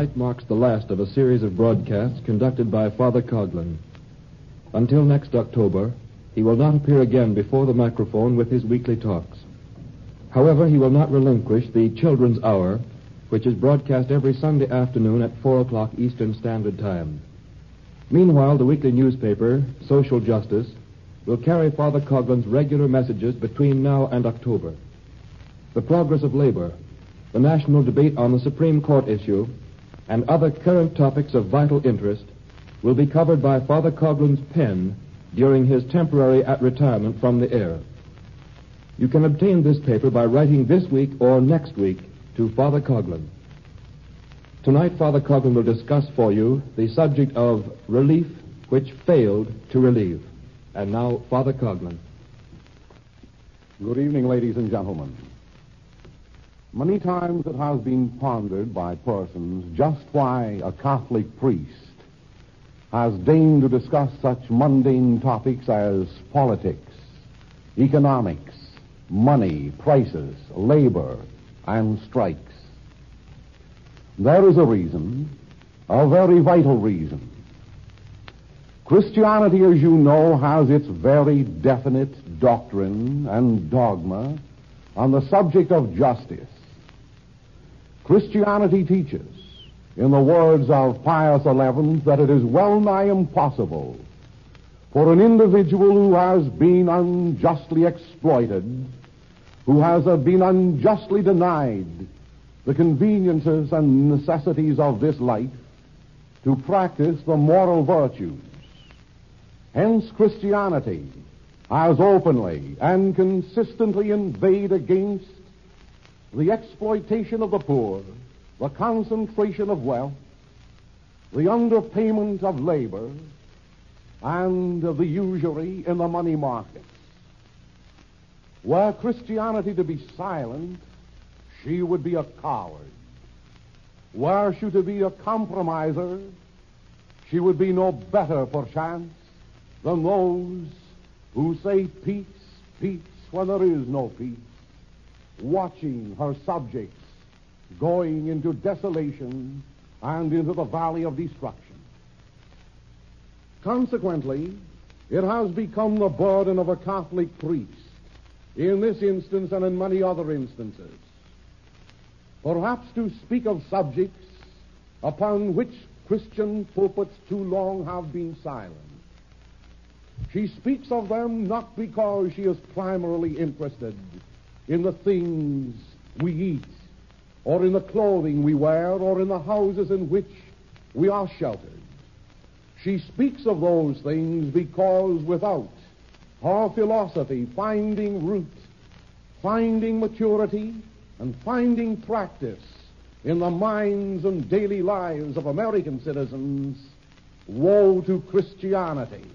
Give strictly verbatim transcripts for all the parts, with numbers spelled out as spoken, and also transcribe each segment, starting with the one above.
Tonight marks the last of a series of broadcasts conducted by Father Coughlin. Until next October, he will not appear again before the microphone with his weekly talks. However, he will not relinquish the Children's Hour, which is broadcast every Sunday afternoon at four o'clock Eastern Standard Time. Meanwhile, the weekly newspaper, Social Justice, will carry Father Coughlin's regular messages between now and October. The progress of labor, the national debate on the Supreme Court issue, and other current topics of vital interest will be covered by Father Coughlin's pen during his temporary retirement from the air. You can obtain this paper by writing this week or next week to Father Coughlin. Tonight, Father Coughlin will discuss for you the subject of relief which failed to relieve. And now, Father Coughlin. Good evening, ladies and gentlemen. Many times it has been pondered by persons just why a Catholic priest has deigned to discuss such mundane topics as politics, economics, money, prices, labor, and strikes. There is a reason, a very vital reason. Christianity, as you know, has its very definite doctrine and dogma on the subject of justice. Christianity teaches, in the words of Pius the eleventh, that it is well nigh impossible for an individual who has been unjustly exploited, who has been unjustly denied the conveniences and necessities of this life, to practice the moral virtues. Hence, Christianity has openly and consistently inveighed against the exploitation of the poor, the concentration of wealth, the underpayment of labor, and the usury in the money markets. Were Christianity to be silent, she would be a coward. Were she to be a compromiser, she would be no better, perchance, than those who say peace, peace, when there is no peace, watching her subjects going into desolation and into the valley of destruction. Consequently, it has become the burden of a Catholic priest, in this instance and in many other instances, perhaps to speak of subjects upon which Christian pulpits too long have been silent. She speaks of them not because she is primarily interested in the things we eat, or in the clothing we wear, or in the houses in which we are sheltered. She speaks of those things because without her philosophy finding root, finding maturity, and finding practice in the minds and daily lives of American citizens, woe to Christianity.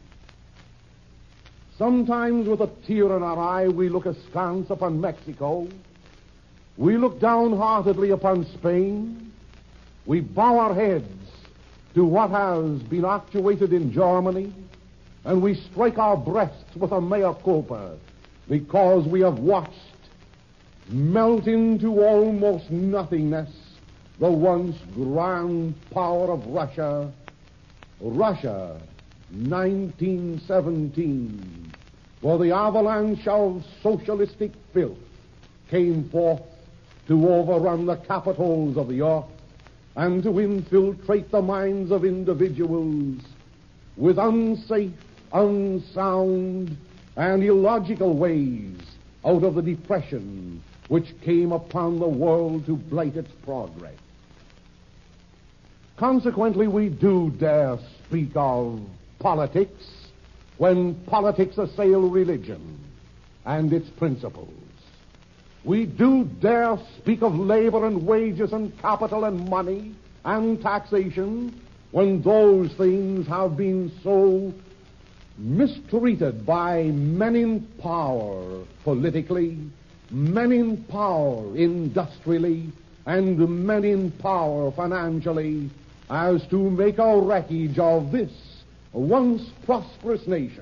Sometimes with a tear in our eye we look askance upon Mexico. We look downheartedly upon Spain. We bow our heads to what has been actuated in Germany, and we strike our breasts with a mea culpa because we have watched melt into almost nothingness the once grand power of Russia, Russia, nineteen seventeen, where the avalanche of socialistic filth came forth to overrun the capitals of the earth and to infiltrate the minds of individuals with unsafe, unsound, and illogical ways out of the depression which came upon the world to blight its progress. Consequently, we do dare speak of politics when politics assail religion and its principles. We do dare speak of labor and wages and capital and money and taxation when those things have been so mistreated by men in power politically, men in power industrially, and men in power financially, as to make a wreckage of this once prosperous nation.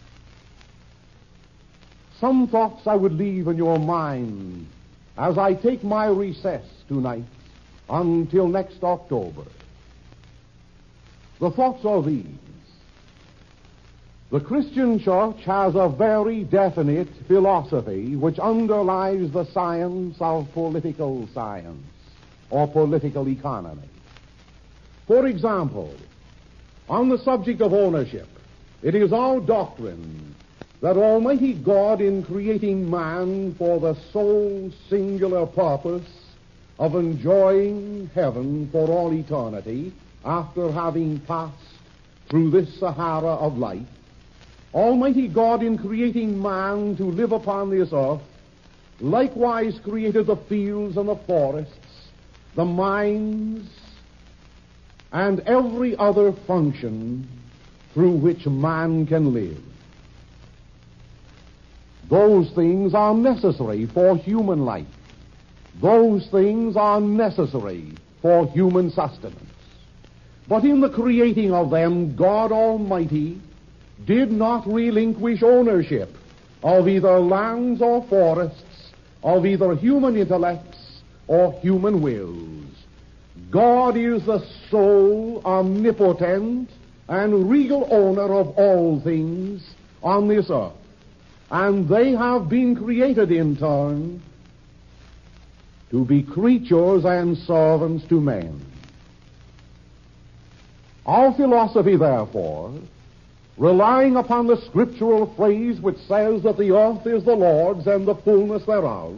Some thoughts I would leave in your mind as I take my recess tonight until next October. The thoughts are these. The Christian church has a very definite philosophy which underlies the science of political science or political economy. For example, on the subject of ownership, it is our doctrine that Almighty God, in creating man for the sole singular purpose of enjoying heaven for all eternity, after having passed through this Sahara of life, Almighty God, in creating man to live upon this earth, likewise created the fields and the forests, the mines, and every other function through which man can live. Those things are necessary for human life. Those things are necessary for human sustenance. But in the creating of them, God Almighty did not relinquish ownership of either lands or forests, of either human intellects or human wills. God is the sole, omnipotent, and regal owner of all things on this earth. And they have been created in turn to be creatures and servants to men. Our philosophy, therefore, relying upon the scriptural phrase which says that the earth is the Lord's and the fullness thereof,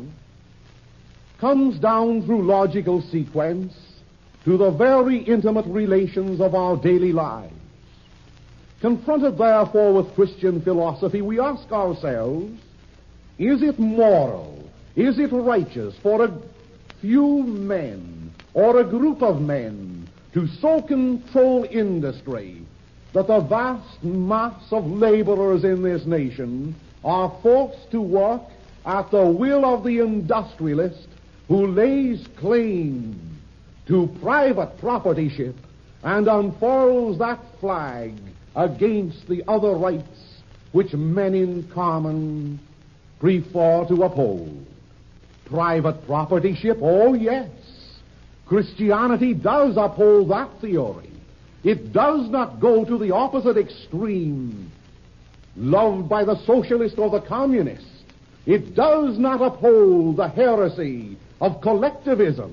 comes down through logical sequence to the very intimate relations of our daily lives. Confronted, therefore, with Christian philosophy, we ask ourselves, is it moral, is it righteous for a few men or a group of men to so control industry that the vast mass of laborers in this nation are forced to work at the will of the industrialist who lays claim to private propertyship and unfurls that flag against the other rights which men in common prefer to uphold? Private propertyship, oh yes, Christianity does uphold that theory. It does not go to the opposite extreme, loved by the socialist or the communist. It does not uphold the heresy of collectivism.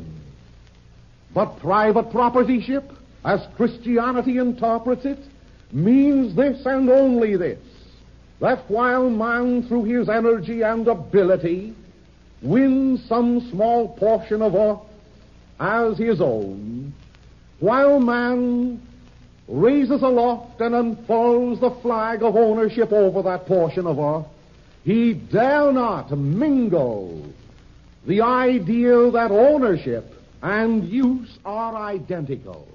But private propertyship, as Christianity interprets it, means this and only this, that while man through his energy and ability wins some small portion of earth as his own, while man raises aloft and unfurls the flag of ownership over that portion of earth, he dare not mingle the idea that ownership and use are identical.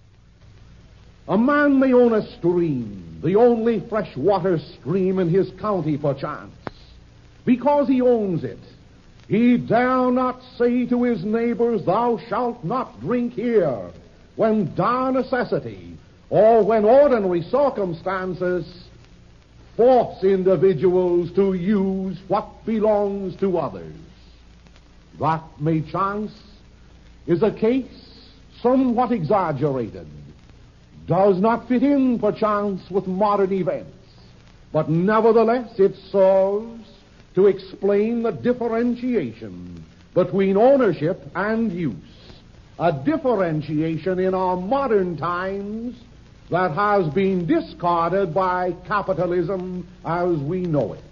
A man may own a stream, the only freshwater stream in his county perchance. Because he owns it, he dare not say to his neighbors, "Thou shalt not drink here," when dire necessity or when ordinary circumstances force individuals to use what belongs to others. That, may chance, is a case somewhat exaggerated, does not fit in, perchance, with modern events, but nevertheless it serves to explain the differentiation between ownership and use, a differentiation in our modern times that has been discarded by capitalism as we know it.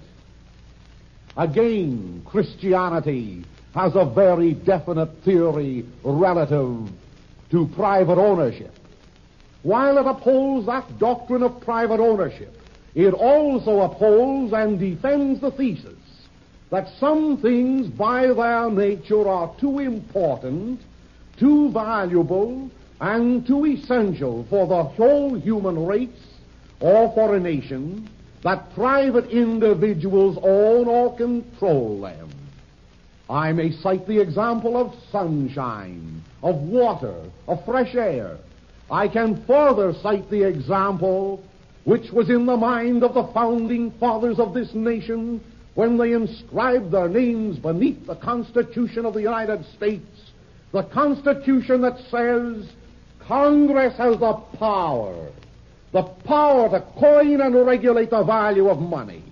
Again, Christianity has a very definite theory relative to private ownership. While it upholds that doctrine of private ownership, it also upholds and defends the thesis that some things by their nature are too important, too valuable, and too essential for the whole human race or for a nation that private individuals own or control them. I may cite the example of sunshine, of water, of fresh air. I can further cite the example which was in the mind of the founding fathers of this nation when they inscribed their names beneath the Constitution of the United States The Constitution that says Congress has the power, the power to coin and regulate the value of money.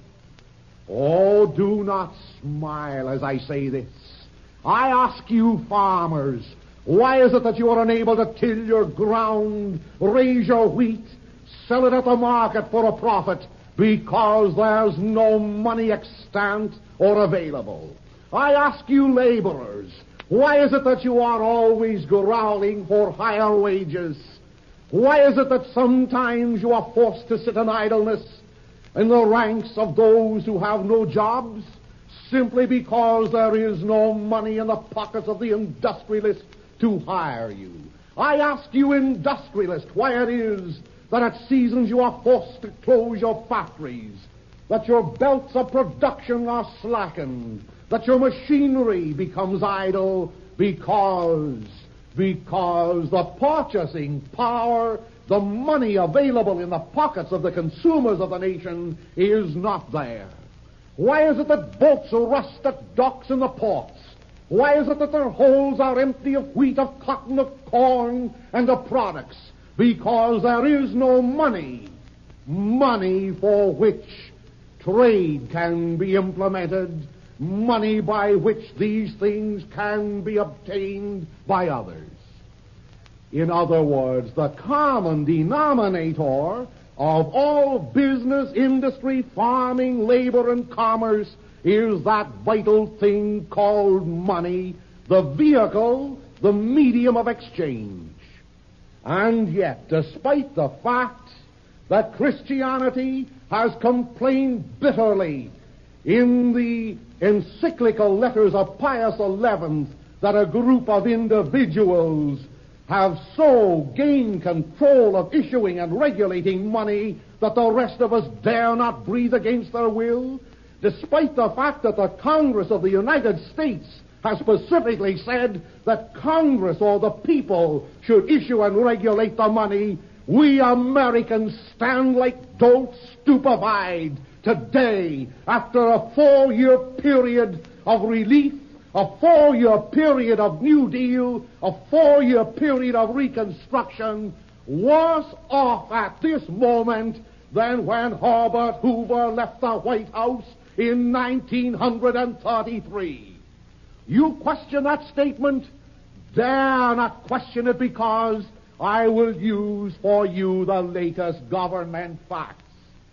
Oh, do not smile as I say this. I ask you, farmers, why is it that you are unable to till your ground, raise your wheat, sell it at the market for a profit? Because there's no money extant or available. I ask you, laborers, why is it that you are always growling for higher wages? Why is it that sometimes you are forced to sit in idleness in the ranks of those who have no jobs? Simply because there is no money in the pockets of the industrialist to hire you. I ask you, industrialist, why it is that at seasons you are forced to close your factories, that your belts of production are slackened, that your machinery becomes idle, because, because the purchasing power, the money available in the pockets of the consumers of the nation is not there. Why is it that boats rust at docks in the ports? Why is it that their holds are empty of wheat, of cotton, of corn, and of products? Because there is no money, money for which trade can be implemented, money by which these things can be obtained by others. In other words, the common denominator of all business, industry, farming, labor, and commerce is that vital thing called money, the vehicle, the medium of exchange. And yet, despite the fact that Christianity has complained bitterly in the encyclical letters of Pius the eleventh that a group of individuals have so gained control of issuing and regulating money that the rest of us dare not breathe against their will, despite the fact that the Congress of the United States has specifically said that Congress or the people should issue and regulate the money, we Americans stand like dolts stupefied today after a four-year period of relief, a four-year period of New Deal, a four-year period of Reconstruction, worse off at this moment than when Herbert Hoover left the White House in nineteen thirty-three. You question that statement? Dare not question it, because I will use for you the latest government facts.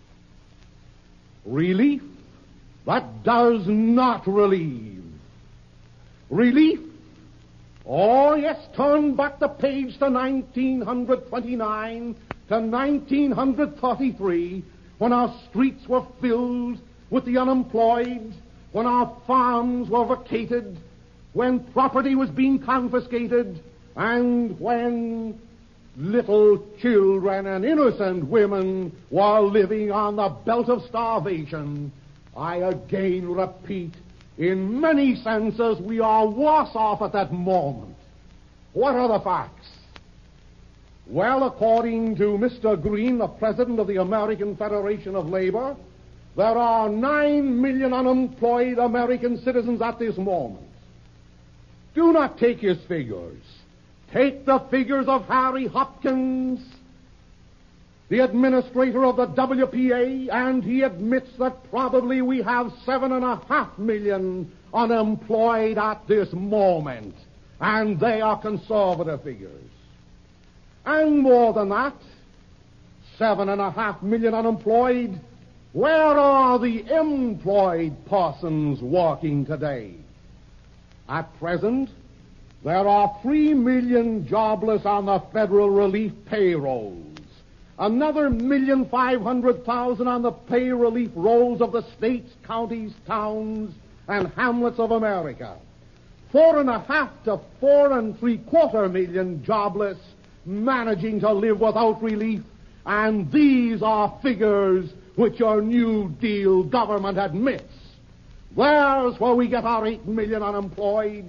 Relief that does not relieve. Relief? Oh, yes, turn back the page to nineteen twenty-nine, to nineteen thirty-three, when our streets were filled with the unemployed, when our farms were vacated, when property was being confiscated, and when little children and innocent women were living on the belt of starvation. I again repeat, in many senses, we are worse off at that moment. What are the facts? Well, according to Mister Green, the president of the American Federation of Labor, there are nine million unemployed American citizens at this moment. Do not take his figures. Take the figures of Harry Hopkins, the administrator of the W P A, and he admits that probably we have seven and a half million unemployed at this moment, and they are conservative figures. And more than that, seven and a half million unemployed, where are the employed persons working today? At present, there are three million jobless on the federal relief payrolls. Another million five hundred thousand on the pay relief rolls of the states, counties, towns, and hamlets of America. Four and a half to four and three quarter million jobless managing to live without relief, and these are figures which our New Deal government admits. There's where we get our eight million unemployed.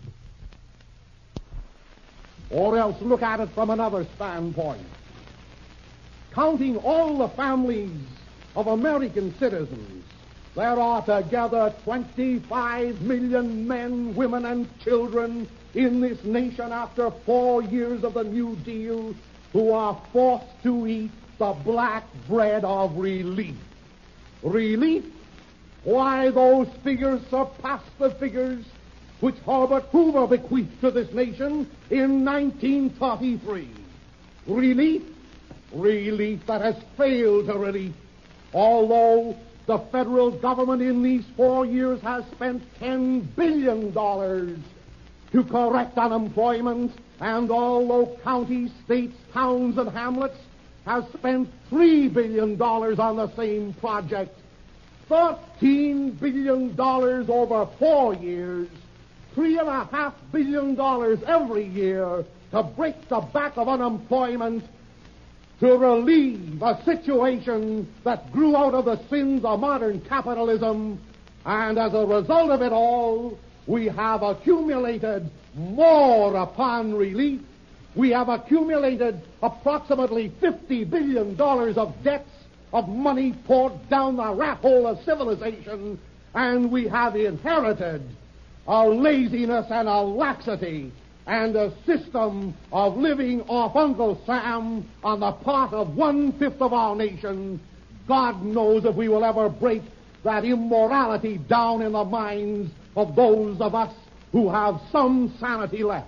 Or else look at it from another standpoint. Counting all the families of American citizens There are together twenty-five million men, women, and children in this nation after four years of the New Deal who are forced to eat the black bread of relief. Relief? Why, those figures surpass the figures which Herbert Hoover bequeathed to this nation in nineteen thirty-three. Relief? Relief that has failed to relief. Although the federal government in these four years has spent ten billion dollars to correct unemployment, and although counties, states, towns, and hamlets have spent three billion dollars on the same project, thirteen billion dollars over four years, three and a half billion dollars every year to break the back of unemployment, to relieve a situation that grew out of the sins of modern capitalism, and as a result of it all, we have accumulated more upon relief. We have accumulated approximately fifty billion dollars of debts, of money poured down the rat hole of civilization, and we have inherited a laziness and a laxity and a system of living off Uncle Sam on the part of one-fifth of our nation. God knows if we will ever break that immorality down in the minds of those of us who have some sanity left.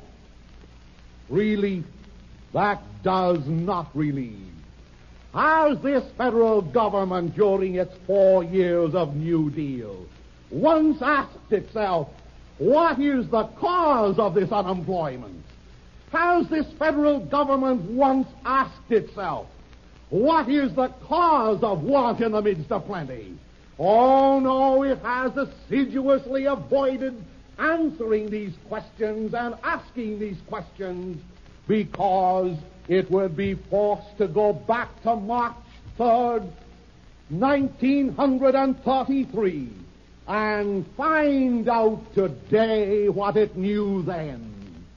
Relief, that does not relieve. How's this federal government during its four years of New Deal once asked itself, what is the cause of this unemployment? How's this federal government once asked itself, what is the cause of want in the midst of plenty? Oh, no, it has assiduously avoided answering these questions and asking these questions because it would be forced to go back to March third, nineteen thirty-three, and find out today what it knew then.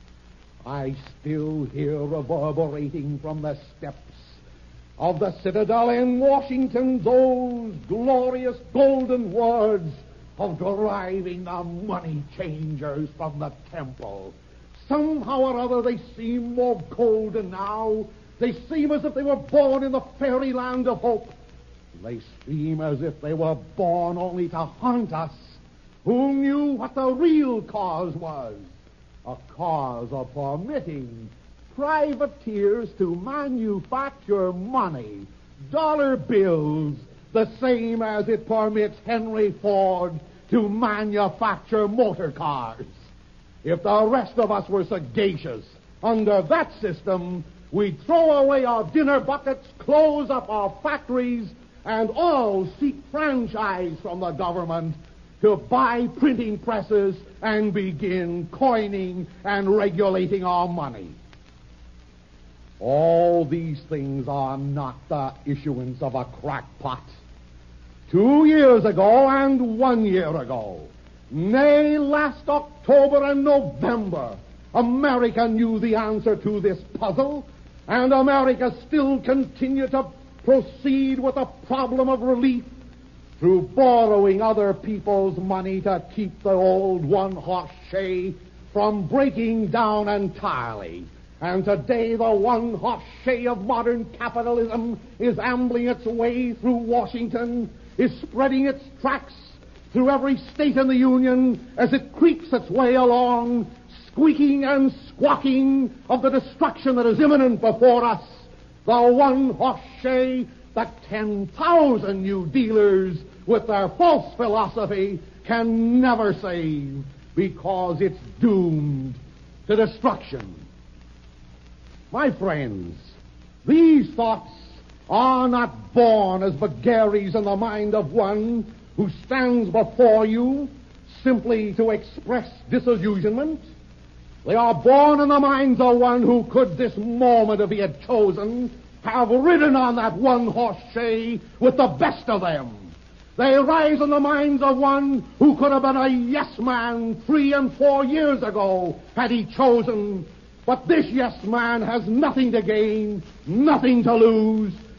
I still hear reverberating from the steps of the Citadel in Washington those glorious golden words of driving the money changers from the temple. Somehow or other they seem more golden now. They seem as if they were born in the fairyland of hope. They seem as if they were born only to haunt us, who knew what the real cause was. A cause of permitting privateers to manufacture money, dollar bills, the same as it permits Henry Ford to manufacture motor cars. If the rest of us were sagacious, under that system, we'd throw away our dinner buckets, close up our factories, and all seek franchise from the government to buy printing presses and begin coining and regulating our money. All these things are not the issuance of a crackpot. Two years ago and one year ago, nay, last October and November, America knew the answer to this puzzle, and America still continued to proceed with the problem of relief through borrowing other people's money to keep the old one-horse shay from breaking down entirely. And today the one-horse shay of modern capitalism is ambling its way through Washington, is spreading its tracks through every state in the Union as it creaks its way along, squeaking and squawking of the destruction that is imminent before us. The one-horse shay that ten thousand new dealers with their false philosophy can never save because it's doomed to destruction. My friends, these thoughts are not born as vagaries in the mind of one who stands before you simply to express disillusionment. They are born in the minds of one who could this moment, if he had chosen, have ridden on that one-horse shay with the best of them. They rise in the minds of one who could have been a yes-man three and four years ago had he chosen. But this yes-man has nothing to gain, nothing to lose.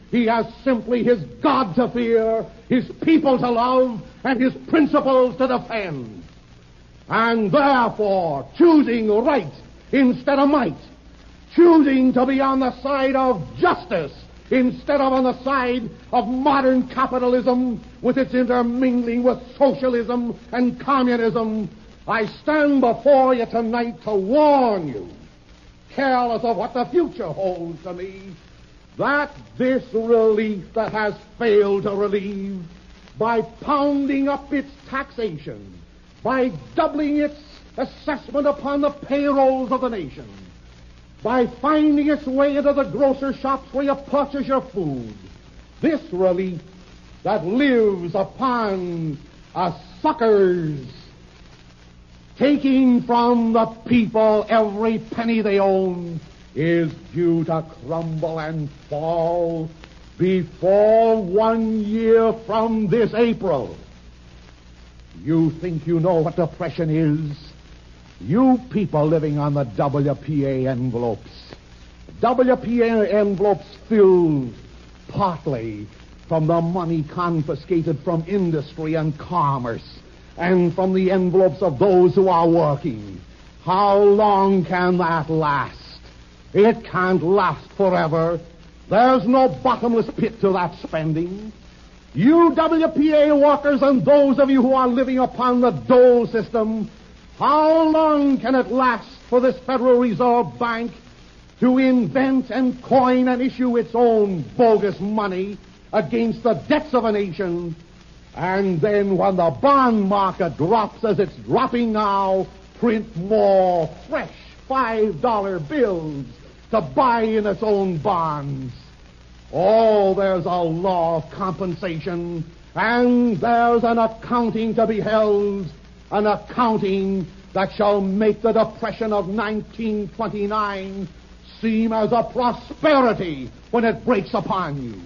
He has simply his God to fear, his people to love, and his principles to defend. And therefore, choosing right instead of might, choosing to be on the side of justice instead of on the side of modern capitalism with its intermingling with socialism and communism, I stand before you tonight to warn you, careless of what the future holds to me, that this relief that has failed to relieve by pounding up its taxation, by doubling its assessment upon the payrolls of the nation, by finding its way into the grocer shops where you purchase your food, this relief that lives upon a suckers taking from the people every penny they own, is due to crumble and fall before one year from this April. You think you know what depression is? You people living on the W P A envelopes. W P A envelopes filled partly from the money confiscated from industry and commerce and from the envelopes of those who are working. How long can that last? It can't last forever. There's no bottomless pit to that spending. You W P A workers and those of you who are living upon the dole system, how long can it last for this Federal Reserve Bank to invent and coin and issue its own bogus money against the debts of a nation, and then when the bond market drops as it's dropping now, print more fresh five dollar bills to buy in its own bonds? Oh, there's a law of compensation, and there's an accounting to be held, an accounting that shall make the Depression of nineteen twenty-nine seem as a prosperity when it breaks upon you.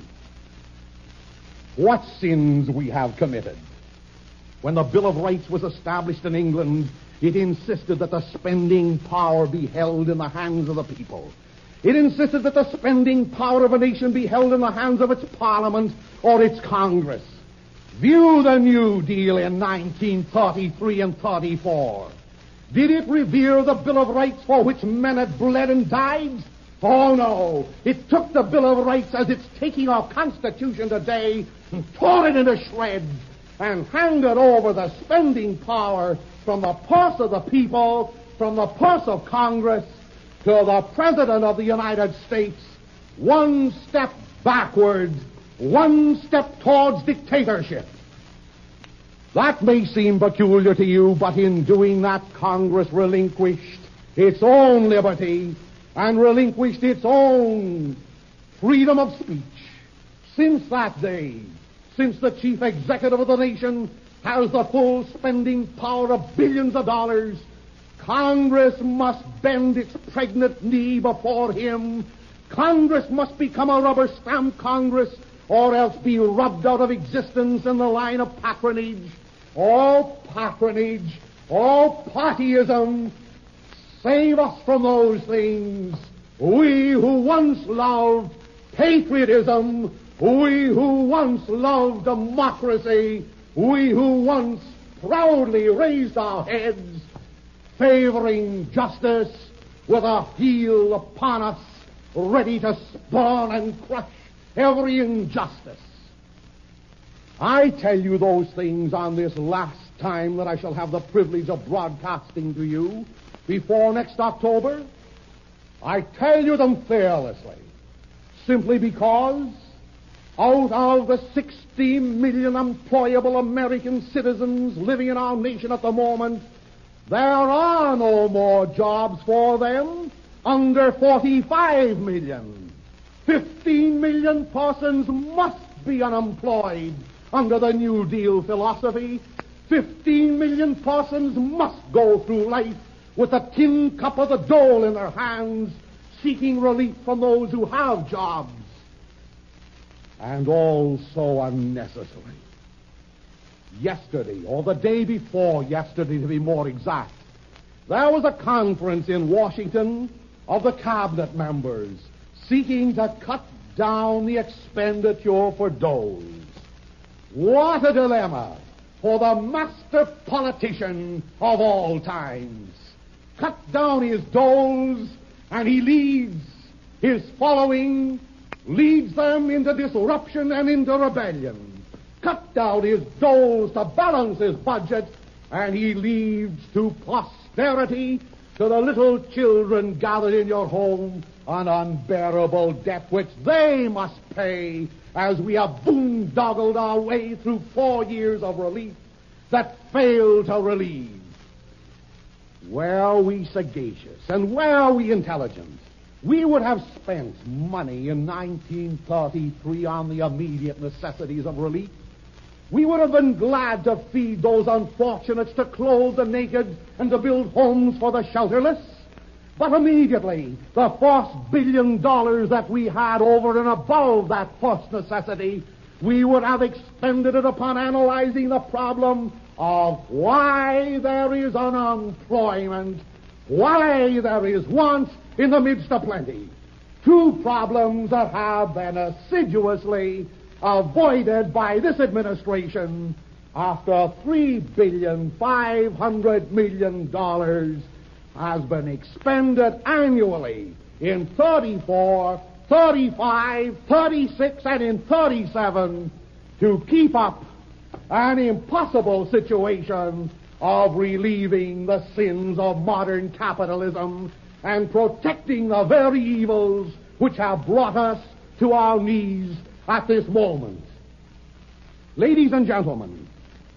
What sins we have committed. When the Bill of Rights was established in England, it insisted that the spending power be held in the hands of the people. It insisted that the spending power of a nation be held in the hands of its parliament or its Congress. View the New Deal in nineteen thirty-three and thirty-four. Did it revere the Bill of Rights for which men had bled and died? Oh, no. It took the Bill of Rights as it's taking our Constitution today and tore it into shreds and handed over the spending power from the purse of the people, from the purse of Congress, to the President of the United States, one step backward, one step towards dictatorship. That may seem peculiar to you, but in doing that, Congress relinquished its own liberty and relinquished its own freedom of speech. Since that day, since the chief executive of the nation has the full spending power of billions of dollars, Congress must bend its pregnant knee before him. Congress must become a rubber stamp Congress, or else be rubbed out of existence in the line of patronage. All patronage, all partyism, save us from those things. We who once loved patriotism, we who once loved democracy, we who once proudly raised our heads, favoring justice with a heel upon us, ready to spawn and crush every injustice. I tell you those things on this last time that I shall have the privilege of broadcasting to you before next October. I tell you them fearlessly, simply because out of the sixty million employable American citizens living in our nation at the moment, there are no more jobs for them under forty-five million. Fifteen million persons must be unemployed under the New Deal philosophy. Fifteen million persons must go through life with a tin cup of the dole in their hands, seeking relief from those who have jobs. And all so unnecessary. Yesterday, or the day before yesterday to be more exact, there was a conference in Washington of the cabinet members seeking to cut down the expenditure for doles. What a dilemma for the master politician of all times. Cut down his doles, and he leads his following, leads them into disruption and into rebellion. Cut down his doles to balance his budget, and he leads to posterity, to the little children gathered in your home, an unbearable debt which they must pay as we have boondoggled our way through four years of relief that failed to relieve. Were we sagacious and were we intelligent, we would have spent money in nineteen thirty-three on the immediate necessities of relief. We would have been glad to feed those unfortunates, to clothe the naked, and to build homes for the shelterless. But immediately, the first billion dollars that we had over and above that first necessity, we would have expended it upon analyzing the problem of why there is unemployment, why there is want in the midst of plenty. Two problems that have been assiduously avoided by this administration after three billion five hundred million dollars has been expended annually in thirty-four, thirty-five, thirty-six, and in thirty-seven to keep up an impossible situation of relieving the sins of modern capitalism and protecting the very evils which have brought us to our knees at this moment. Ladies and gentlemen,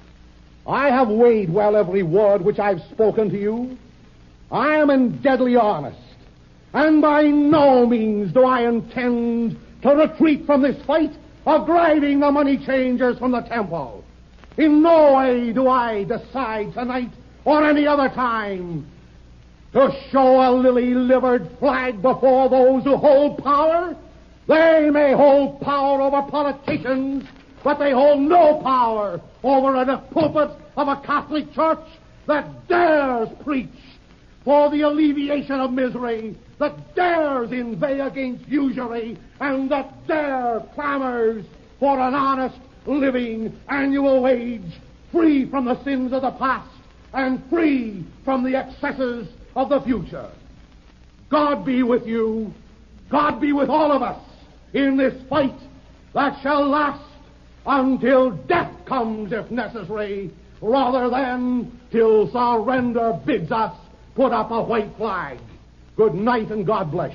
I have weighed well every word which I've spoken to you. I am in deadly earnest, and by no means do I intend to retreat from this fight of driving the money changers from the temple. In no way do I decide tonight or any other time to show a lily-livered flag before those who hold power. They may hold power over politicians, but they hold no power over the pulpit of a Catholic church that dares preach for the alleviation of misery, that dares inveigh against usury, and that dare clamors for an honest living annual wage, free from the sins of the past and free from the excesses of the future. God be with you. God be with all of us in this fight that shall last until death comes, if necessary, rather than till surrender bids us put up a white flag. Good night, and God bless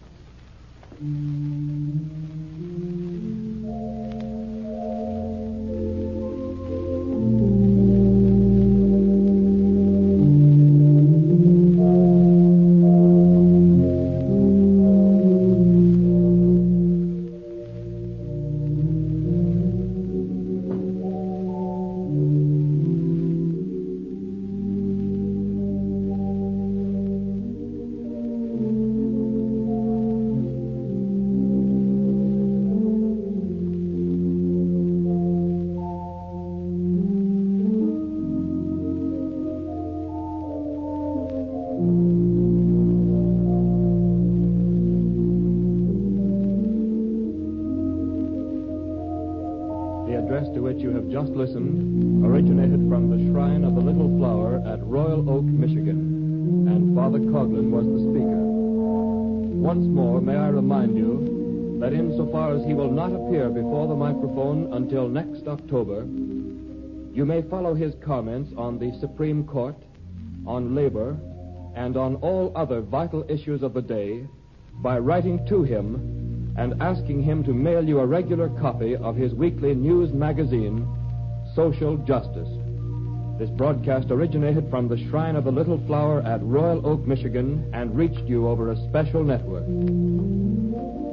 you. To which you have just listened originated from the Shrine of the Little Flower at Royal Oak, Michigan, and Father Coughlin was the speaker. Once more, may I remind you that insofar as he will not appear before the microphone until next October, you may follow his comments on the Supreme Court, on labor, and on all other vital issues of the day by writing to him and asking him to mail you a regular copy of his weekly news magazine, Social Justice. This broadcast originated from the Shrine of the Little Flower at Royal Oak, Michigan, and reached you over a special network.